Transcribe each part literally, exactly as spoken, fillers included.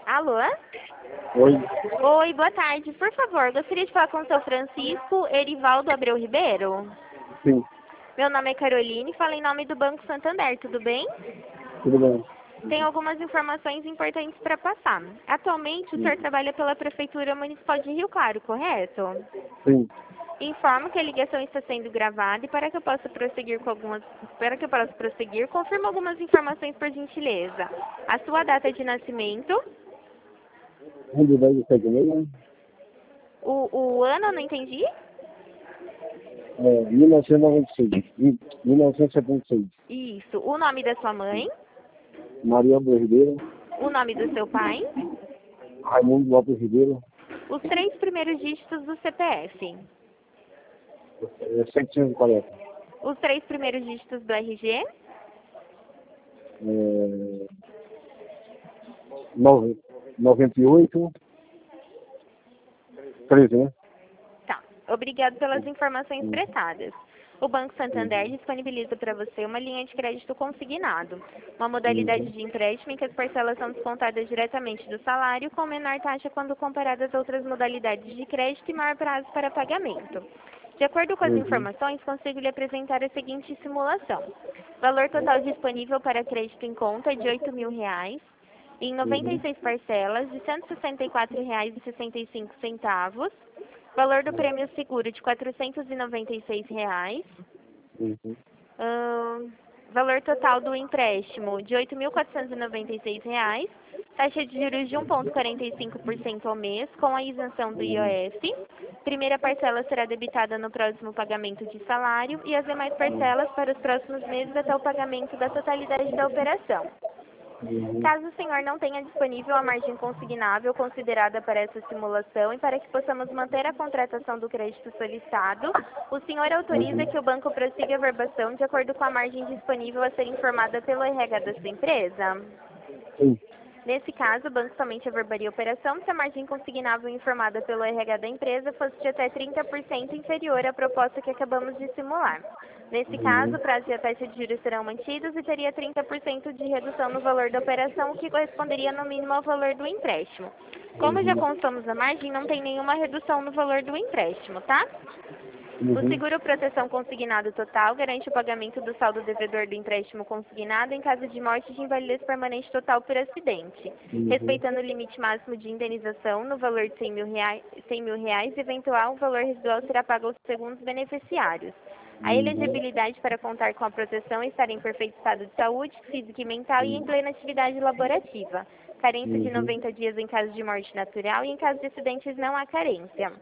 Alô? Oi. Oi, boa tarde. Por favor, gostaria de falar com o seu Francisco Erivaldo Abreu Ribeiro? Sim, Meu nome é Caroline, falo em nome do Banco Santander, tudo bem? tudo bem. Tenho algumas informações importantes para passar. Atualmente, o senhor trabalha pela Prefeitura Municipal de Rio Claro, correto? Sim, Informo que a ligação está sendo gravada e para que eu possa prosseguir com algumas, para que eu possa prosseguir, confirmo algumas informações por gentileza. A sua data de nascimento, um de dez de sete e meia, o, o ano, eu não entendi? é, mil novecentos e noventa e seis, mil novecentos e setenta e seis. Isso. O nome da sua mãe, Maria Alves Ribeiro, o nome do seu pai, Raimundo Lopes Ribeiro, os três primeiros dígitos do C P F, é, setecentos e quarenta, os três primeiros dígitos do R G, é, nove- noventa e oito, treze, né? tá. Obrigado pelas informações prestadas. O Banco Santander disponibiliza para você uma linha de crédito consignado, uma modalidade de empréstimo em que as parcelas são descontadas diretamente do salário, com menor taxa quando comparadas a outras modalidades de crédito e maior prazo para pagamento. De acordo com as Uhum. informações, consigo lhe apresentar a seguinte simulação. Valor total disponível para crédito em conta é de oito mil reais, em noventa e seis parcelas de cento e sessenta e quatro reais e sessenta e cinco centavos. Valor do prêmio seguro de quatrocentos e noventa e seis reais. Uhum. Ahn, valor total do empréstimo de oito mil quatrocentos e noventa e seis reais. Taxa de juros de um vírgula quarenta e cinco por cento ao mês, com a isenção do I O F. Primeira parcela será debitada no próximo pagamento de salário e as demais parcelas para os próximos meses até o pagamento da totalidade da operação. Uhum. Caso o senhor não tenha disponível a margem consignável considerada para essa simulação e para que possamos manter a contratação do crédito solicitado, o senhor autoriza que o banco prossiga a verbação de acordo com a margem disponível a ser informada pelo R H da sua empresa? Sim. Nesse caso, o banco somente averbaria a operação se a margem consignável informada pelo R H da empresa fosse de até trinta por cento inferior à proposta que acabamos de simular. Nesse caso, Uhum. o prazo e a taxa de juros serão mantidos e teria trinta por cento de redução no valor da operação, o que corresponderia no mínimo ao valor do empréstimo. Como já Uhum. constamos a margem, não tem nenhuma redução no valor do empréstimo, tá? O Uhum. seguro proteção consignado total garante o pagamento do saldo devedor do empréstimo consignado em caso de morte de invalidez permanente total por acidente, Uhum. respeitando o limite máximo de indenização no valor de cem mil reais, cem mil reais, eventual valor residual será pago aos segundos beneficiários. A Uhum. elegibilidade para contar com a proteção é estar em perfeito estado de saúde, física e mental e em plena atividade laborativa. Carência de Uhum. noventa dias em caso de morte natural e em caso de acidentes não há carência.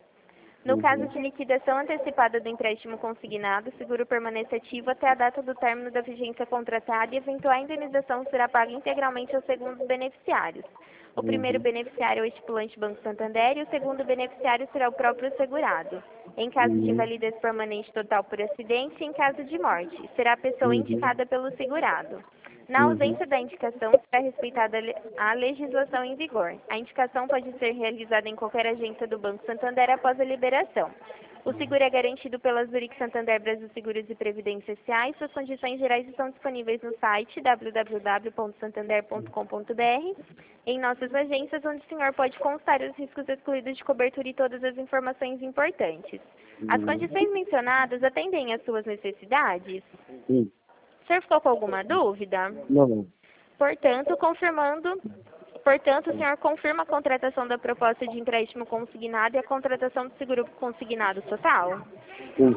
No caso Uhum. de liquidação antecipada do empréstimo consignado, o seguro permanece ativo até a data do término da vigência contratada e eventual indenização será paga integralmente aos segundos beneficiários. O primeiro Uhum. beneficiário é o estipulante Banco Santander e o segundo beneficiário será o próprio segurado. Em caso de Uhum. invalidez permanente total por acidente e em caso de morte, será a pessoa Uhum. indicada pelo segurado. Na Uhum. ausência da indicação, será respeitada a le- a legislação em vigor. A indicação pode ser realizada em qualquer agência do Banco Santander após a liberação. O seguro é garantido pela Zurich Santander Brasil Seguros e Previdência S A e suas condições gerais estão disponíveis no site w w w ponto santander ponto com ponto b r, em nossas agências, onde o senhor pode constar os riscos excluídos de cobertura e todas as informações importantes. As Uhum. condições mencionadas atendem às suas necessidades? Sim. O senhor ficou com alguma dúvida? Não, não. Portanto, confirmando, portanto, o senhor confirma a contratação da proposta de empréstimo consignado e a contratação do seguro consignado total? Sim.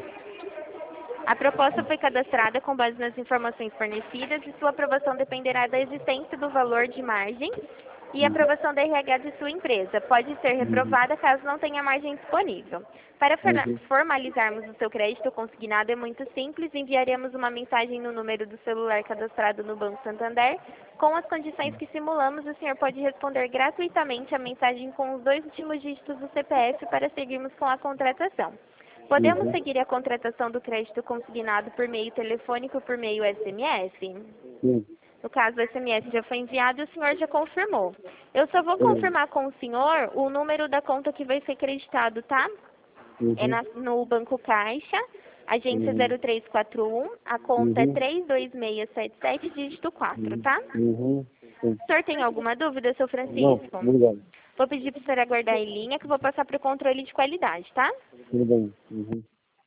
A proposta foi cadastrada com base nas informações fornecidas e sua aprovação dependerá da existência do valor de margem e aprovação da R H de sua empresa. Pode ser Uhum. reprovada caso não tenha margem disponível. Para forna- Uhum. formalizarmos o seu crédito consignado é muito simples, enviaremos uma mensagem no número do celular cadastrado no Banco Santander. Com as condições que simulamos, o senhor pode responder gratuitamente a mensagem com os dois últimos dígitos do C P F para seguirmos com a contratação. Podemos Uhum. seguir a contratação do crédito consignado por meio telefônico ou por meio S M S? Sim. No caso, o S M S já foi enviado e o senhor já confirmou. Eu só vou Uhum. confirmar com o senhor o número da conta que vai ser creditado, tá? É Uhum. na- no Banco Caixa, agência Uhum. zero três quatro um, a conta é Uhum. três dois seis sete sete, dígito quatro, Uhum. tá? Uhum. sim. O senhor tem alguma dúvida, seu Não, Francisco? obrigado. Vou pedir para o senhor aguardar em linha que eu vou passar para o controle de qualidade, tá? Tudo bem. Uhum.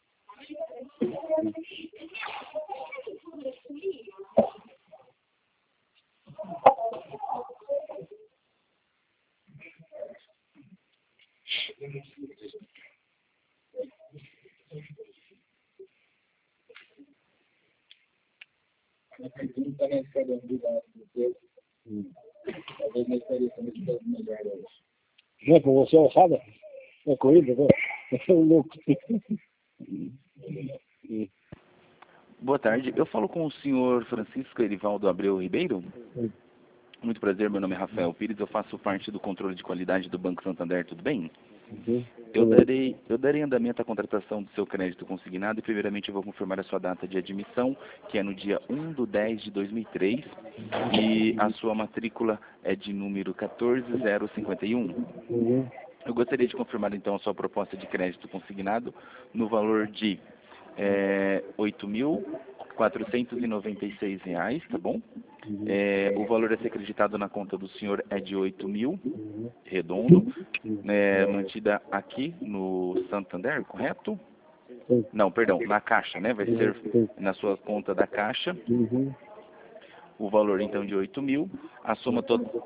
Hum. Não é com você alçada? É corrida, né? É um louco. Boa tarde, eu falo com o senhor Francisco Erivaldo Abreu Ribeiro. Hum. Muito prazer, meu nome é Rafael Pires, eu faço parte do controle de qualidade do Banco Santander, tudo bem? Uhum. Eu darei, eu darei andamento à contratação do seu crédito consignado e primeiramente eu vou confirmar a sua data de admissão, que é no dia um de dez de dois mil e três, e a sua matrícula é de número quatorze zero cinquenta e um. Uhum. Eu gostaria de confirmar então a sua proposta de crédito consignado no valor de é, oito mil quatrocentos e noventa e seis reais, tá bom? É, o valor a ser acreditado na conta do senhor é de oito mil, redondo, é, mantida aqui no Santander, correto? Sim. Não, perdão, na Caixa, né? Vai ser Sim. na sua conta da Caixa. Uhum. O valor então de oito mil, a soma total.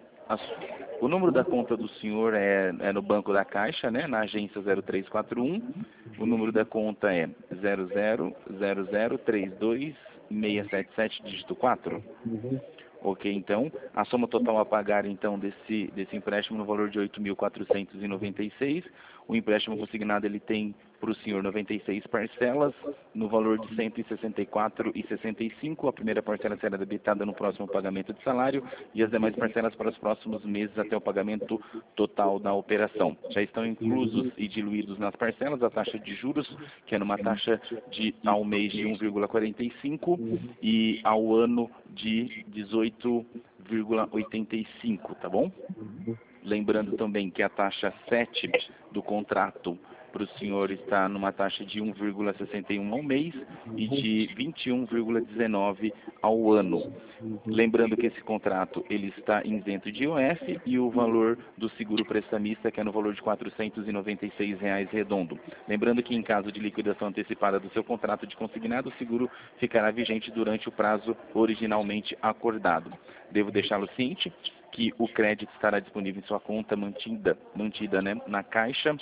O número da conta do senhor é, é no banco da Caixa, né? Na agência zero três quatro um. O número da conta é zero zero zero zero três dois seis sete sete, dígito quatro. Uhum. Ok, então, a soma total a pagar, então, desse, desse empréstimo no valor de oito mil quatrocentos e noventa e seis. O empréstimo consignado, ele tem para o senhor noventa e seis parcelas, no valor de cento e sessenta e quatro reais e sessenta e cinco centavos. A primeira parcela será debitada no próximo pagamento de salário e as demais parcelas para os próximos meses até o pagamento total da operação. Já estão inclusos e diluídos nas parcelas a taxa de juros, que é numa taxa de, ao mês de um vírgula quarenta e cinco e ao ano de dezoito vírgula oitenta e cinco, tá bom? Lembrando também que a taxa sete do contrato para o senhor está numa taxa de um vírgula sessenta e um ao mês e de vinte e um vírgula dezenove ao ano. Lembrando que esse contrato ele está isento de I O F e o valor do seguro prestamista, que é no valor de quatrocentos e noventa e seis reais redondo. Lembrando que em caso de liquidação antecipada do seu contrato de consignado, o seguro ficará vigente durante o prazo originalmente acordado. Devo deixá-lo ciente que o crédito estará disponível em sua conta mantida, mantida né, na Caixa,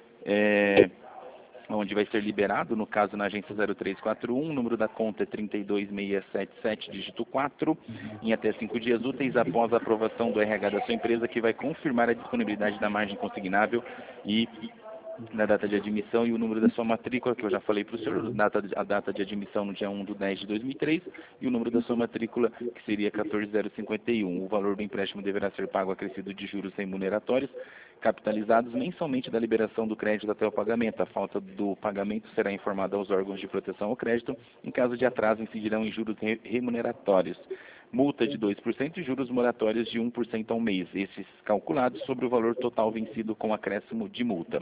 é, onde vai ser liberado, no caso na agência zero três quatro um, o número da conta é trinta e dois seis sete sete, dígito quatro, em até cinco dias úteis após a aprovação do R H da sua empresa, que vai confirmar a disponibilidade da margem consignável e na data de admissão e o número da sua matrícula, que eu já falei para o senhor, data, a data de admissão no dia um de dez de dois mil e três, e o número da sua matrícula, que seria quatorze zero cinquenta e um. O valor do empréstimo deverá ser pago acrescido de juros remuneratórios, capitalizados mensalmente da liberação do crédito até o pagamento. A falta do pagamento será informada aos órgãos de proteção ao crédito. Em caso de atraso, incidirão em juros re remuneratórios. Multa de dois por cento e juros moratórios de um por cento ao mês, esses calculados sobre o valor total vencido com acréscimo de multa.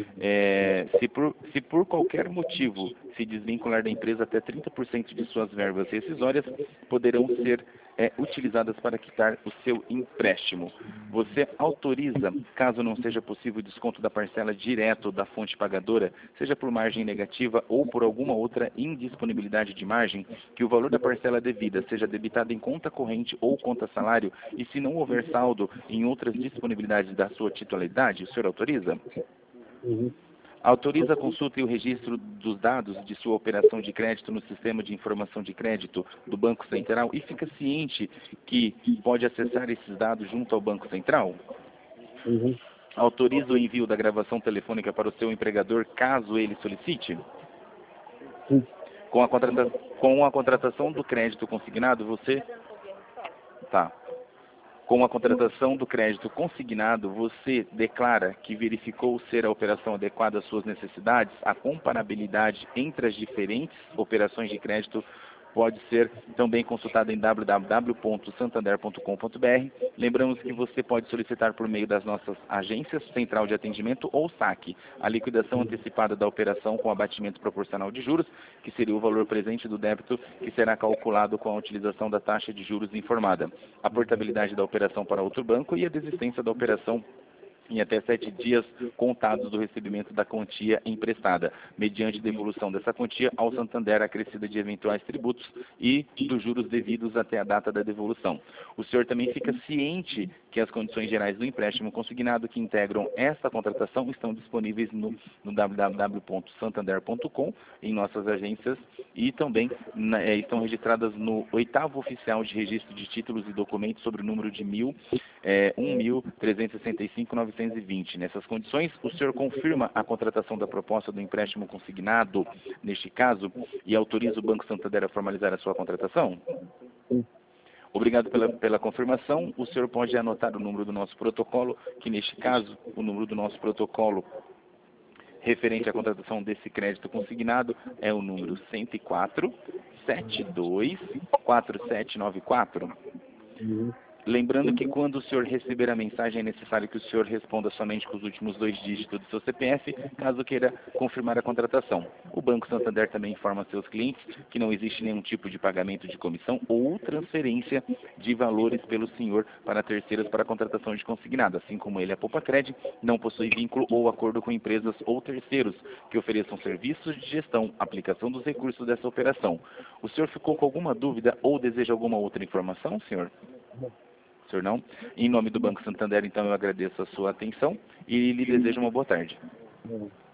É, se, por, se por qualquer motivo se desvincular da empresa, até trinta por cento de suas verbas rescisórias poderão ser é, utilizadas para quitar o seu empréstimo. Você autoriza, caso não seja possível o desconto da parcela direto da fonte pagadora, seja por margem negativa ou por alguma outra indisponibilidade de margem, que o valor da parcela devida seja debitado em conta corrente ou conta salário, e se não houver saldo em outras disponibilidades da sua titularidade, o senhor autoriza? Uhum. Autoriza a consulta e o registro dos dados de sua operação de crédito no sistema de informação de crédito do Banco Central e fica ciente que pode acessar esses dados junto ao Banco Central? Uhum. Autoriza o envio da gravação telefônica para o seu empregador caso ele solicite? Sim. Com a, contrata com a contratação do crédito consignado, você... Tá. Com a contratação do crédito consignado, você declara que verificou ser a operação adequada às suas necessidades, a comparabilidade entre as diferentes operações de crédito pode ser também consultada em w w w ponto santander ponto com ponto b r. Lembramos que você pode solicitar por meio das nossas agências, central de atendimento ou saque, a liquidação antecipada da operação com abatimento proporcional de juros, que seria o valor presente do débito que será calculado com a utilização da taxa de juros informada, a portabilidade da operação para outro banco e a desistência da operação em até sete dias contados do recebimento da quantia emprestada, mediante devolução dessa quantia ao Santander acrescida de eventuais tributos e dos juros devidos até a data da devolução. O senhor também fica ciente que as condições gerais do empréstimo consignado que integram esta contratação estão disponíveis no, no w w w ponto santander ponto com, em nossas agências, e também na, é, estão registradas no oitavo oficial de registro de títulos e documentos sobre o número de mil, é, um mil trezentos e sessenta e cinco ponto novecentos e vinte. Nessas condições, o senhor confirma a contratação da proposta do empréstimo consignado, neste caso, e autoriza o Banco Santander a formalizar a sua contratação? Sim. Obrigado pela, pela confirmação. O senhor pode anotar o número do nosso protocolo, que neste caso, o número do nosso protocolo referente à contratação desse crédito consignado é o número cento e quatro, setenta e dois, quarenta e sete noventa e quatro. Uhum. Lembrando que quando o senhor receber a mensagem é necessário que o senhor responda somente com os últimos dois dígitos do seu C P F, caso queira confirmar a contratação. O Banco Santander também informa seus clientes que não existe nenhum tipo de pagamento de comissão ou transferência de valores pelo senhor para terceiros para a contratação de consignado, assim como ele, a Poupa-Cred, não possui vínculo ou acordo com empresas ou terceiros que ofereçam serviços de gestão, aplicação dos recursos dessa operação. O senhor ficou com alguma dúvida ou deseja alguma outra informação, senhor? Senhor não? Em nome do Banco Santander, então, eu agradeço a sua atenção e lhe desejo uma boa tarde. Uhum.